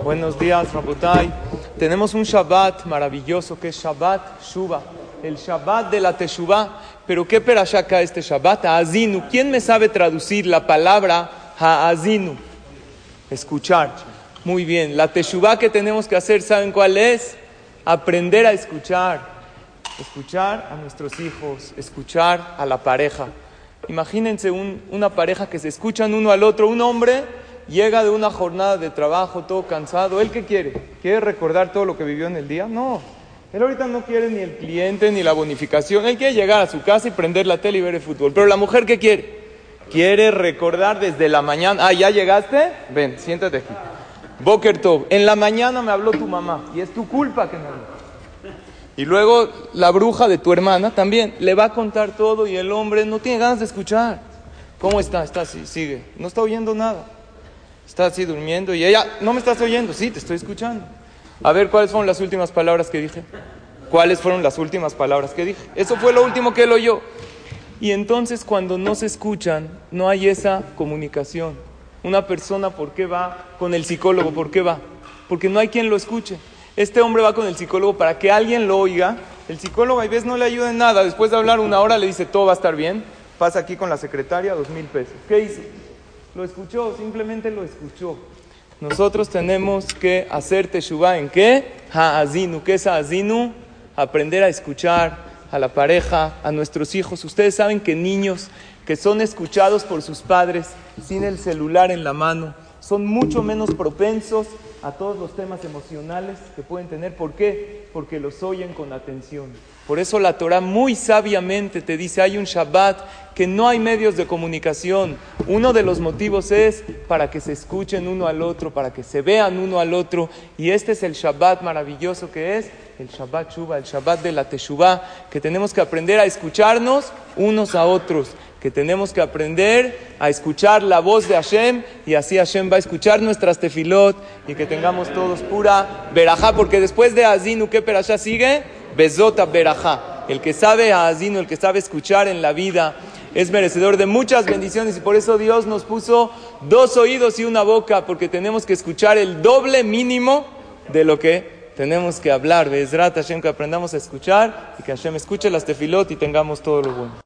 Buenos días, Rabotai. Tenemos un Shabbat maravilloso que es Shabbat Shuva, el Shabbat de la Teshuvah. Pero ¿qué perashá acá este Shabbat? Ha'azinu. ¿Quién me sabe traducir la palabra Ha'azinu? Escuchar. Muy bien. La Teshuvah que tenemos que hacer, ¿saben cuál es? Aprender a escuchar. Escuchar a nuestros hijos, escuchar a la pareja. Imagínense una pareja que se escuchan uno al otro. Un hombre llega de una jornada de trabajo todo cansado. ¿Él qué quiere? ¿Quiere recordar todo lo que vivió en el día? No. Él ahorita no quiere ni el cliente ni la bonificación. Él quiere llegar a su casa y prender la tele y ver el fútbol. Pero la mujer, ¿qué quiere? Quiere recordar desde la mañana. Ah, ¿ya llegaste? Ven, siéntate aquí. Boker Tov, en la mañana me habló tu mamá y es tu culpa que me habló. Y luego la bruja de tu hermana también le va a contar todo y el hombre no tiene ganas de escuchar. ¿Cómo está? Está así, sigue. No está oyendo nada. Está así durmiendo y ella, ¿no me estás oyendo? Sí, te estoy escuchando. A ver, ¿cuáles fueron las últimas palabras que dije? ¿Cuáles fueron las últimas palabras que dije? Eso fue lo último que él oyó. Y entonces cuando no se escuchan, no hay esa comunicación. Una persona, ¿por qué va con el psicólogo? ¿Por qué va? Porque no hay quien lo escuche. Este hombre va con el psicólogo para que alguien lo oiga. El psicólogo a veces no le ayuda en nada. Después de hablar una hora le dice, todo va a estar bien. Pasa aquí con la secretaria, 2,000 pesos. ¿Qué hizo? Lo escuchó, simplemente lo escuchó. Nosotros tenemos que hacer teshuvah. ¿En qué? Ha'azinu. ¿Qué es ha'azinu? Aprender a escuchar a la pareja, a nuestros hijos. Ustedes saben que niños que son escuchados por sus padres sin el celular en la mano son mucho menos propensos a todos los temas emocionales que pueden tener. ¿Por qué? Porque los oyen con atención. Por eso la Torah muy sabiamente te dice, hay un Shabbat que no hay medios de comunicación. Uno de los motivos es para que se escuchen uno al otro, para que se vean uno al otro. Y este es el Shabbat maravilloso que es el Shabbat Shuva, el Shabbat de la Teshuvah, que tenemos que aprender a escucharnos unos a otros, que tenemos que aprender a escuchar la voz de Hashem, y así Hashem va a escuchar nuestras tefilot, y que tengamos todos pura berajá, porque después de Azinu, ¿qué perashá sigue? Bezota berajá. El que sabe a Azinu, el que sabe escuchar en la vida, es merecedor de muchas bendiciones, y por eso Dios nos puso 2 oídos y 1 boca, porque tenemos que escuchar el doble mínimo de lo que tenemos que hablar. Be'ezrat Hashem, que aprendamos a escuchar, y que Hashem escuche las tefilot y tengamos todo lo bueno.